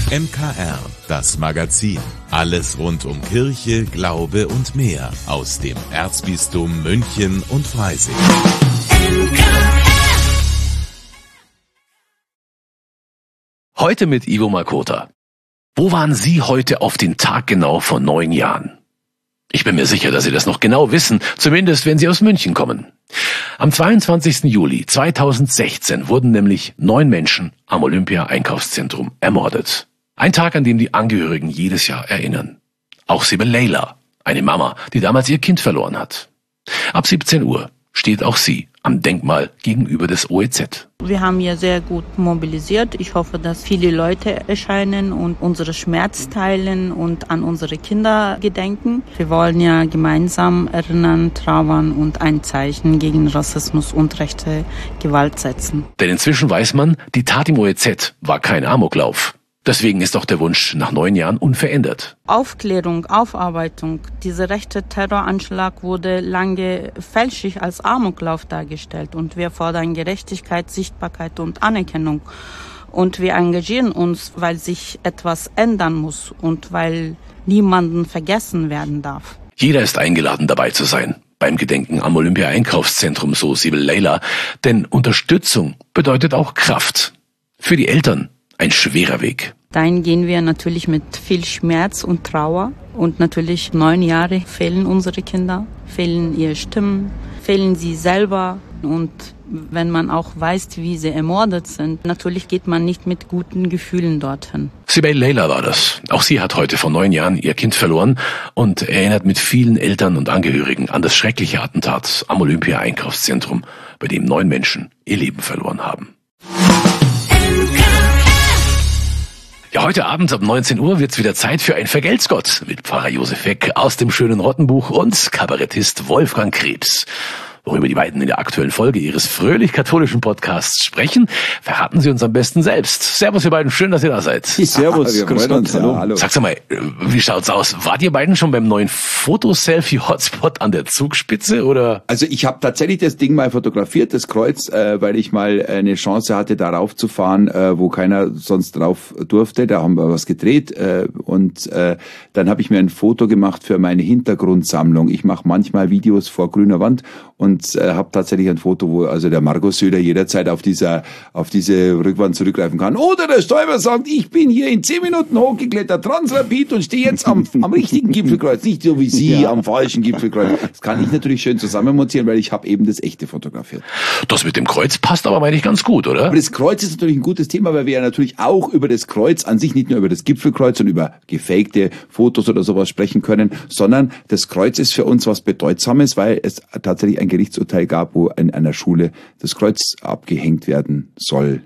MKR, das Magazin. Alles rund um Kirche, Glaube und mehr aus dem Erzbistum München und Freising. Heute mit Ivo Makota. Wo waren Sie heute auf den Tag genau vor 9 Jahren? Ich bin mir sicher, dass Sie das noch genau wissen, zumindest wenn Sie aus München kommen. Am 22. Juli 2016 wurden nämlich 9 Menschen am Olympia-Einkaufszentrum ermordet. Ein Tag, an dem die Angehörigen jedes Jahr erinnern. Auch Sibyl Leila, eine Mama, die damals ihr Kind verloren hat. Ab 17 Uhr steht auch sie am Denkmal gegenüber des OEZ. Wir haben hier sehr gut mobilisiert. Ich hoffe, dass viele Leute erscheinen und unsere Schmerz teilen und an unsere Kinder gedenken. Wir wollen ja gemeinsam erinnern, trauern und ein Zeichen gegen Rassismus und rechte Gewalt setzen. Denn inzwischen weiß man, die Tat im OEZ war kein Amoklauf. Deswegen ist auch der Wunsch nach 9 Jahren unverändert. Aufklärung, Aufarbeitung. Dieser rechte Terroranschlag wurde lange fälschlich als Amoklauf dargestellt. Und wir fordern Gerechtigkeit, Sichtbarkeit und Anerkennung. Und wir engagieren uns, weil sich etwas ändern muss und weil niemanden vergessen werden darf. Jeder ist eingeladen, dabei zu sein. Beim Gedenken am Olympia-Einkaufszentrum, so Sibyl Leila. Denn Unterstützung bedeutet auch Kraft. Für die Eltern ein schwerer Weg. Dahin gehen wir natürlich mit viel Schmerz und Trauer. Und natürlich 9 Jahre fehlen unsere Kinder, fehlen ihre Stimmen, fehlen sie selber. Und wenn man auch weiß, wie sie ermordet sind, natürlich geht man nicht mit guten Gefühlen dorthin. Sibyl Leila war das. Auch sie hat heute vor 9 Jahren ihr Kind verloren und erinnert mit vielen Eltern und Angehörigen an das schreckliche Attentat am Olympia-Einkaufszentrum, bei dem 9 Menschen ihr Leben verloren haben. Ja, heute Abend ab 19 Uhr wird's wieder Zeit für ein Vergelt's Gott mit Pfarrer Josef Weck aus dem schönen Rottenbuch und Kabarettist Wolfgang Krebs. Worüber die beiden in der aktuellen Folge ihres fröhlich-katholischen Podcasts sprechen, verraten sie uns am besten selbst. Servus ihr beiden, schön, dass ihr da seid. Servus, grüß Gott, hallo. Sag's mal, wie schaut's aus? Wart ihr beiden schon beim neuen Fotoselfie-Hotspot an der Zugspitze, oder? Also ich habe tatsächlich das Ding mal fotografiert, das Kreuz, weil ich mal eine Chance hatte, darauf zu fahren, wo keiner sonst drauf durfte. Da haben wir was gedreht und dann habe ich mir ein Foto gemacht für meine Hintergrundsammlung. Ich mache manchmal Videos vor grüner Wand und habe tatsächlich ein Foto, wo also der Markus Söder jederzeit auf diese Rückwand zurückgreifen kann. Oder der Stoiber sagt, ich bin hier in 10 Minuten hochgeklettert, Transrapid und stehe jetzt am richtigen Gipfelkreuz, nicht so wie Sie am falschen Gipfelkreuz. Das kann ich natürlich schön zusammenmontieren, weil ich habe eben das echte fotografiert. Das mit dem Kreuz passt aber, meine ich, ganz gut, oder? Aber das Kreuz ist natürlich ein gutes Thema, weil wir ja natürlich auch über das Kreuz an sich, nicht nur über das Gipfelkreuz und über gefakte Fotos oder sowas sprechen können, sondern das Kreuz ist für uns was Bedeutsames, weil es tatsächlich ein Gerichtsurteil gab, wo in einer Schule das Kreuz abgehängt werden soll.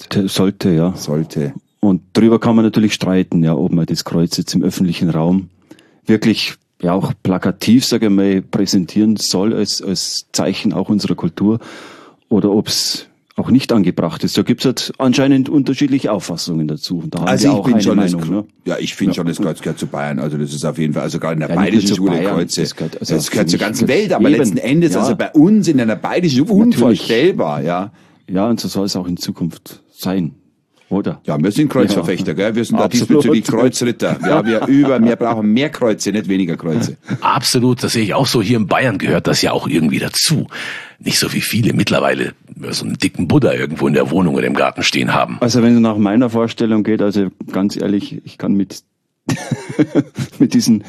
Sollte. Und darüber kann man natürlich streiten, ja, ob man das Kreuz jetzt im öffentlichen Raum wirklich ja auch plakativ, sage ich mal, präsentieren soll als Zeichen auch unserer Kultur oder ob es auch nicht angebracht ist. Da gibt es halt anscheinend unterschiedliche Auffassungen dazu. Und da haben wir auch eine Meinung. Ne? Ja, ich finde schon, das Kreuz gehört zu Bayern. Also das ist auf jeden Fall, also gerade in der bayerischen Schule Kreuze, das gehört zur ganzen Welt, aber letzten Endes, also bei uns in einer bayerischen Schule unvorstellbar, ja. Ja, und so soll es auch in Zukunft sein. Oder? Ja, wir sind Kreuzverfechter, gell? Wir sind da diesbezüglich Kreuzritter. Ja, wir brauchen mehr Kreuze, nicht weniger Kreuze. Absolut, das sehe ich auch so. Hier in Bayern gehört das ja auch irgendwie dazu. Nicht so wie viele mittlerweile so einen dicken Buddha irgendwo in der Wohnung oder im Garten stehen haben. Also wenn es nach meiner Vorstellung geht, also ganz ehrlich, ich kann mit diesen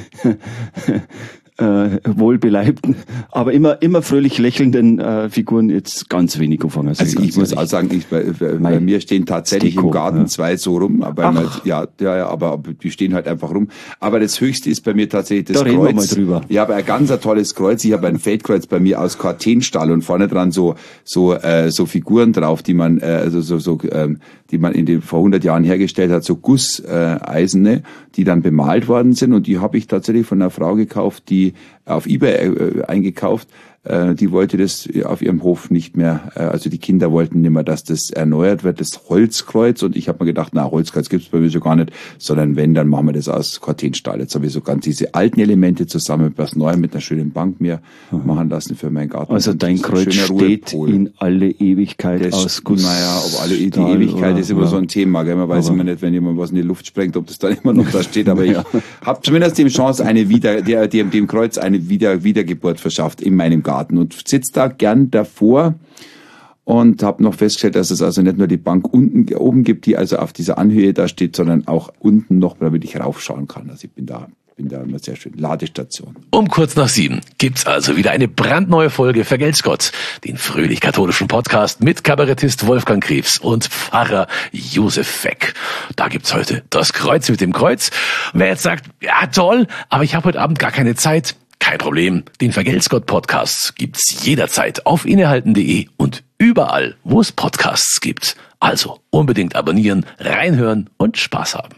wohlbeleibten, aber immer fröhlich lächelnden Figuren jetzt ganz wenig anfangen. Also ich muss auch sagen, bei mir stehen tatsächlich im Garten 2 so rum, aber aber die stehen halt einfach rum. Aber das Höchste ist bei mir tatsächlich das Kreuz. Da reden wir mal drüber. Ich habe ein ganz tolles Kreuz. Ich habe ein Feldkreuz bei mir aus Kartenstahl und vorne dran so Figuren drauf, die man die man vor 100 Jahren hergestellt hat, so Gusseiserne, die dann bemalt worden sind, und die habe ich tatsächlich von einer Frau gekauft, die auf eBay eingekauft, Die wollte das auf ihrem Hof nicht mehr, also die Kinder wollten nicht mehr, dass das erneuert wird, das Holzkreuz. Und ich habe mir gedacht, Holzkreuz gibt's bei mir so gar nicht, sondern wenn, dann machen wir das aus Cortenstahl. Jetzt habe ich so ganz diese alten Elemente zusammen mit was Neuem, mit einer schönen Bank mir machen lassen für meinen Garten. Also dein Kreuz steht in alle Ewigkeit das, aus Guss. Naja, ob alle die Ewigkeit ist immer so ein Thema, gell? Man weiß immer nicht, wenn jemand was in die Luft sprengt, ob das dann immer noch da steht. Aber ich habe zumindest die Chance, dem Kreuz eine Wiedergeburt verschafft in meinem Garten und sitze da gern davor und habe noch festgestellt, dass es also nicht nur die Bank oben gibt, die also auf dieser Anhöhe da steht, sondern auch unten noch, damit ich raufschauen kann. Also ich bin da immer sehr schön. Ladestation. Um kurz nach 7 gibt's also wieder eine brandneue Folge Vergelt's Gott, den fröhlich-katholischen Podcast mit Kabarettist Wolfgang Krebs und Pfarrer Josef Feck. Da gibt's heute das Kreuz mit dem Kreuz. Und wer jetzt sagt, ja toll, aber ich habe heute Abend gar keine Zeit, kein Problem. Den Vergelt's Gott Podcast gibt's jederzeit auf innehalten.de und überall, wo es Podcasts gibt. Also unbedingt abonnieren, reinhören und Spaß haben.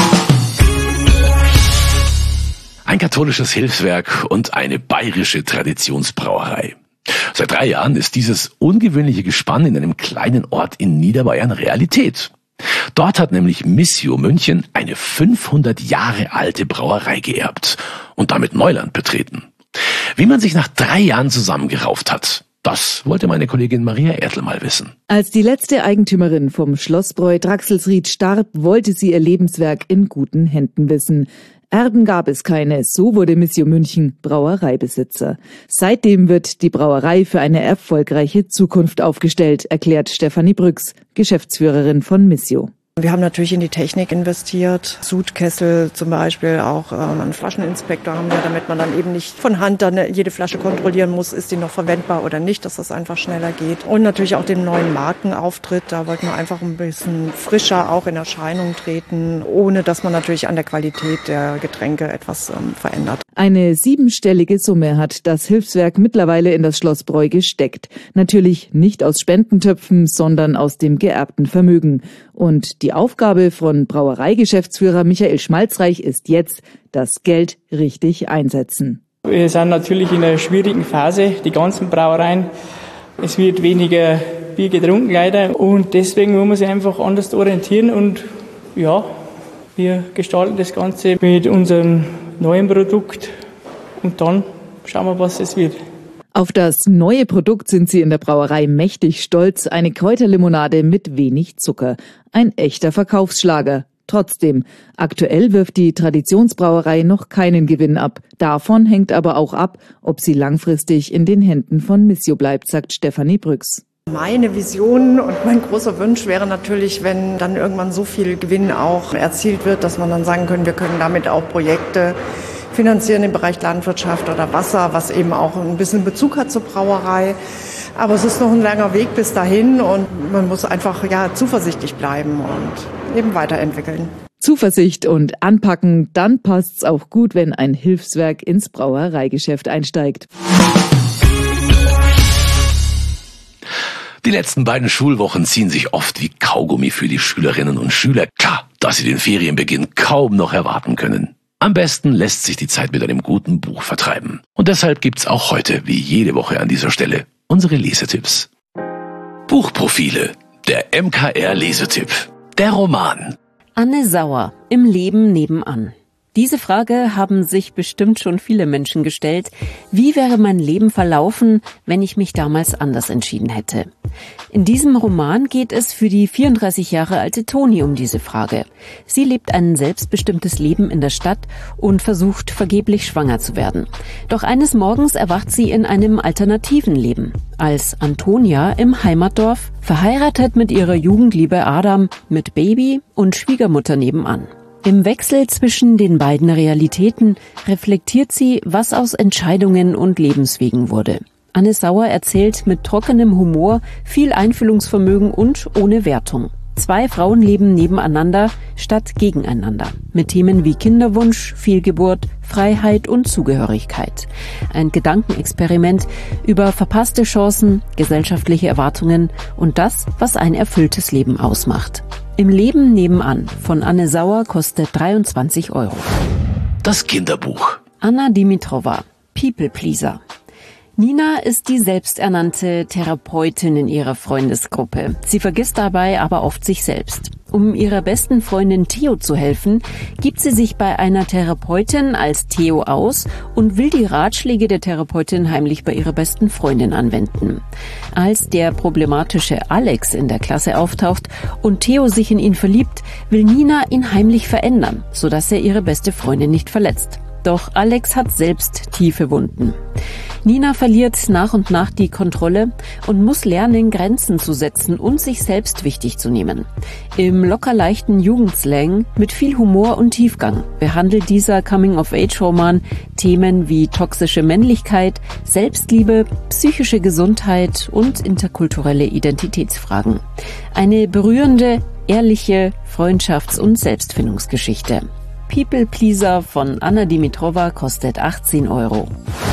Ein katholisches Hilfswerk und eine bayerische Traditionsbrauerei. Seit 3 Jahren ist dieses ungewöhnliche Gespann in einem kleinen Ort in Niederbayern Realität. Dort hat nämlich Missio München eine 500 Jahre alte Brauerei geerbt und damit Neuland betreten. Wie man sich nach 3 Jahren zusammengerauft hat, das wollte meine Kollegin Maria Erdl mal wissen. Als die letzte Eigentümerin vom Schlossbräu Draxelsried starb, wollte sie ihr Lebenswerk in guten Händen wissen. Erben gab es keine, so wurde Missio München Brauereibesitzer. Seitdem wird die Brauerei für eine erfolgreiche Zukunft aufgestellt, erklärt Stefanie Brüx, Geschäftsführerin von Missio. Wir haben natürlich in die Technik investiert, Sudkessel zum Beispiel, auch einen Flascheninspektor haben wir, damit man dann eben nicht von Hand dann jede Flasche kontrollieren muss, ist die noch verwendbar oder nicht, dass das einfach schneller geht. Und natürlich auch den neuen Markenauftritt, da wollten wir einfach ein bisschen frischer auch in Erscheinung treten, ohne dass man natürlich an der Qualität der Getränke etwas verändert. Eine 7-stellige Summe hat das Hilfswerk mittlerweile in das Schlossbräu gesteckt. Natürlich nicht aus Spendentöpfen, sondern aus dem geerbten Vermögen. Und die Aufgabe von Brauereigeschäftsführer Michael Schmalzreich ist jetzt, das Geld richtig einsetzen. Wir sind natürlich in einer schwierigen Phase, die ganzen Brauereien. Es wird weniger Bier getrunken leider und deswegen muss man sich einfach anders orientieren und ja, wir gestalten das Ganze mit unserem neuen Produkt und dann schauen wir, was es wird. Auf das neue Produkt sind sie in der Brauerei mächtig stolz. Eine Kräuterlimonade mit wenig Zucker. Ein echter Verkaufsschlager. Trotzdem, aktuell wirft die Traditionsbrauerei noch keinen Gewinn ab. Davon hängt aber auch ab, ob sie langfristig in den Händen von Missio bleibt, sagt Stefanie Brüx. Meine Vision und mein großer Wunsch wäre natürlich, wenn dann irgendwann so viel Gewinn auch erzielt wird, dass man dann sagen können, wir können damit auch Projekte finanzieren im Bereich Landwirtschaft oder Wasser, was eben auch ein bisschen Bezug hat zur Brauerei. Aber es ist noch ein langer Weg bis dahin und man muss einfach zuversichtlich bleiben und eben weiterentwickeln. Zuversicht und anpacken, dann passt's auch gut, wenn ein Hilfswerk ins Brauereigeschäft einsteigt. Die letzten beiden Schulwochen ziehen sich oft wie Kaugummi für die Schülerinnen und Schüler. Klar, dass sie den Ferienbeginn kaum noch erwarten können. Am besten lässt sich die Zeit mit einem guten Buch vertreiben. Und deshalb gibt's auch heute, wie jede Woche an dieser Stelle, unsere Lesetipps. Buchprofile, der MKR-Lesetipp, der Roman. Anne Sauer, im Leben nebenan. Diese Frage haben sich bestimmt schon viele Menschen gestellt. Wie wäre mein Leben verlaufen, wenn ich mich damals anders entschieden hätte? In diesem Roman geht es für die 34 Jahre alte Toni um diese Frage. Sie lebt ein selbstbestimmtes Leben in der Stadt und versucht vergeblich schwanger zu werden. Doch eines Morgens erwacht sie in einem alternativen Leben. Als Antonia im Heimatdorf, verheiratet mit ihrer Jugendliebe Adam, mit Baby und Schwiegermutter nebenan. Im Wechsel zwischen den beiden Realitäten reflektiert sie, was aus Entscheidungen und Lebenswegen wurde. Anne Sauer erzählt mit trockenem Humor, viel Einfühlungsvermögen und ohne Wertung. 2 Frauen leben nebeneinander statt gegeneinander. Mit Themen wie Kinderwunsch, Fehlgeburt, Freiheit und Zugehörigkeit. Ein Gedankenexperiment über verpasste Chancen, gesellschaftliche Erwartungen und das, was ein erfülltes Leben ausmacht. Im Leben nebenan von Anne Sauer kostet 23 €. Das Kinderbuch. Anna Dimitrova, People Pleaser. Nina ist die selbsternannte Therapeutin in ihrer Freundesgruppe. Sie vergisst dabei aber oft sich selbst. Um ihrer besten Freundin Theo zu helfen, gibt sie sich bei einer Therapeutin als Theo aus und will die Ratschläge der Therapeutin heimlich bei ihrer besten Freundin anwenden. Als der problematische Alex in der Klasse auftaucht und Theo sich in ihn verliebt, will Nina ihn heimlich verändern, sodass er ihre beste Freundin nicht verletzt. Doch Alex hat selbst tiefe Wunden. Nina verliert nach und nach die Kontrolle und muss lernen, Grenzen zu setzen und sich selbst wichtig zu nehmen. Im locker leichten Jugendslang mit viel Humor und Tiefgang behandelt dieser Coming-of-Age-Roman Themen wie toxische Männlichkeit, Selbstliebe, psychische Gesundheit und interkulturelle Identitätsfragen. Eine berührende, ehrliche Freundschafts- und Selbstfindungsgeschichte. People Pleaser von Anna Dimitrova kostet 18 €.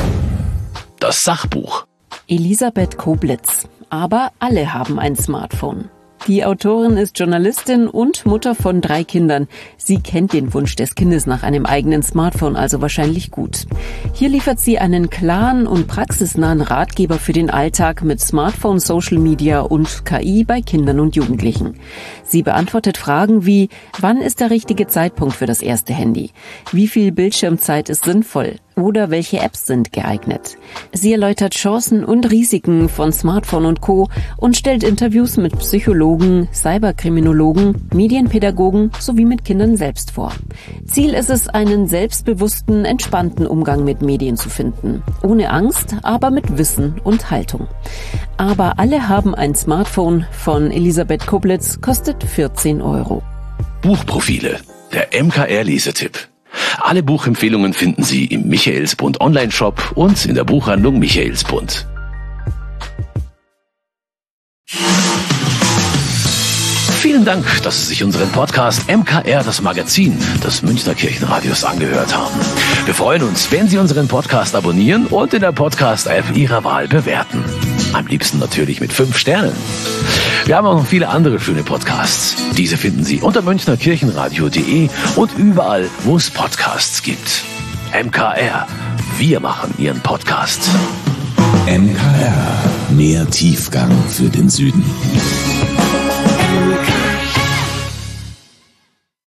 Das Sachbuch. Elisabeth Koblitz. Aber alle haben ein Smartphone. Die Autorin ist Journalistin und Mutter von 3 Kindern. Sie kennt den Wunsch des Kindes nach einem eigenen Smartphone also wahrscheinlich gut. Hier liefert sie einen klaren und praxisnahen Ratgeber für den Alltag mit Smartphone, Social Media und KI bei Kindern und Jugendlichen. Sie beantwortet Fragen wie: Wann ist der richtige Zeitpunkt für das erste Handy? Wie viel Bildschirmzeit ist sinnvoll? Oder welche Apps sind geeignet? Sie erläutert Chancen und Risiken von Smartphone und Co. und stellt Interviews mit Psychologen, Cyberkriminologen, Medienpädagogen sowie mit Kindern selbst vor. Ziel ist es, einen selbstbewussten, entspannten Umgang mit Medien zu finden. Ohne Angst, aber mit Wissen und Haltung. Aber alle haben ein Smartphone von Elisabeth Koblitz kostet 14 €. Buchprofile. Der MKR-Lesetipp. Alle Buchempfehlungen finden Sie im Michaelsbund Online-Shop und in der Buchhandlung Michaelsbund. Vielen Dank, dass Sie sich unseren Podcast MKR, das Magazin des Münchner Kirchenradios, angehört haben. Wir freuen uns, wenn Sie unseren Podcast abonnieren und in der Podcast-App Ihrer Wahl bewerten. Am liebsten natürlich mit 5 Sternen. Wir haben auch noch viele andere schöne Podcasts. Diese finden Sie unter münchnerkirchenradio.de und überall, wo es Podcasts gibt. MKR, wir machen Ihren Podcast. MKR, mehr Tiefgang für den Süden.